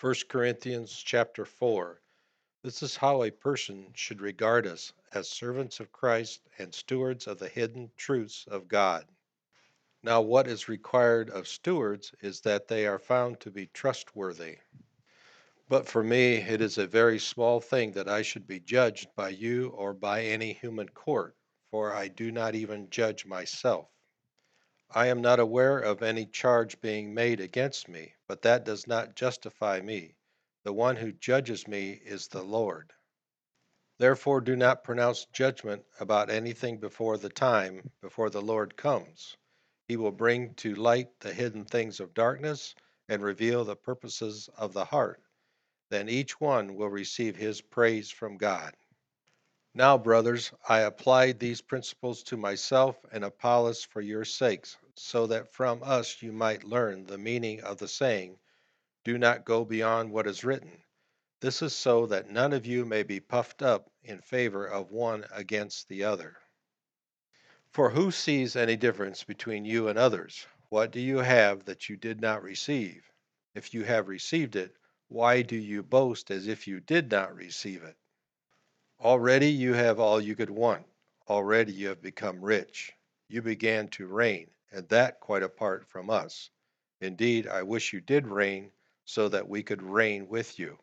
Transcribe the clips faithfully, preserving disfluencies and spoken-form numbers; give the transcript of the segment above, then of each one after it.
First Corinthians chapter four. This is how a person should regard us as servants of Christ and stewards of the hidden truths of God. Now, what is required of stewards is that they are found to be trustworthy. But for me, it is a very small thing that I should be judged by you or by any human court, for I do not even judge myself. I am not aware of any charge being made against me, but that does not justify me. The one who judges me is the Lord. Therefore, do not pronounce judgment about anything before the time, before the Lord comes. He will bring to light the hidden things of darkness and reveal the purposes of the heart. Then each one will receive his praise from God. Now, brothers, I applied these principles to myself and Apollos for your sakes, so that from us you might learn the meaning of the saying, do not go beyond what is written. This is so that none of you may be puffed up in favor of one against the other. For who sees any difference between you and others? What do you have that you did not receive? If you have received it, why do you boast as if you did not receive it? Already you have all you could want. Already you have become rich. You began to reign, and that quite apart from us. Indeed, I wish you did reign so that we could reign with you.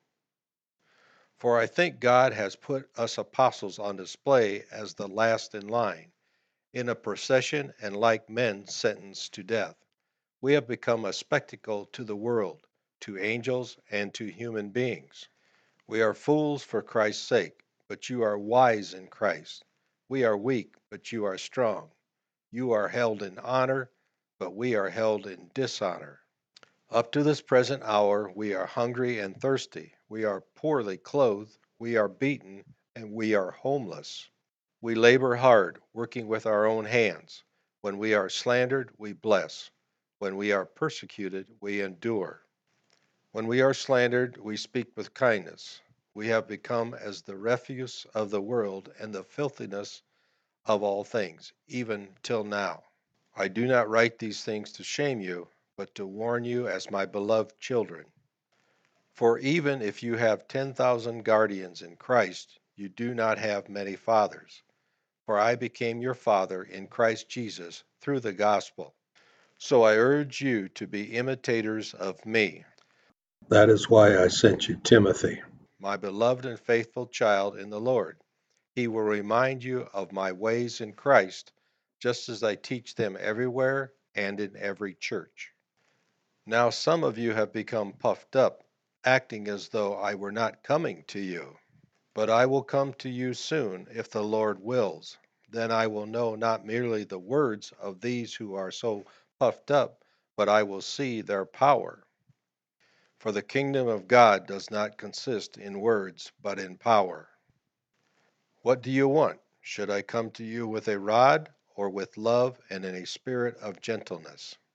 For I think God has put us apostles on display as the last in line, in a procession and like men sentenced to death. We have become a spectacle to the world, to angels, and to human beings. We are fools for Christ's sake, but you are wise in Christ. We are weak, but you are strong. You are held in honor, but we are held in dishonor. Up to this present hour we are hungry and thirsty. We are poorly clothed. We are beaten, and we are homeless. We labor hard, working with our own hands. When we are slandered, we bless. When we are persecuted, we endure. When we are slandered, we speak with kindness. We have become as the refuse of the world and the filthiness of all things, even till now. I do not write these things to shame you, but to warn you as my beloved children. For even if you have ten thousand guardians in Christ, you do not have many fathers. For I became your father in Christ Jesus through the gospel. So I urge you to be imitators of me. That is why I sent you Timothy, my beloved and faithful child in the Lord. He will remind you of my ways in Christ, just as I teach them everywhere and in every church. Now some of you have become puffed up, acting as though I were not coming to you. But I will come to you soon, if the Lord wills. Then I will know not merely the words of these who are so puffed up, but I will see their power. For the kingdom of God does not consist in words, but in power. What do you want? Should I come to you with a rod, or with love and in a spirit of gentleness?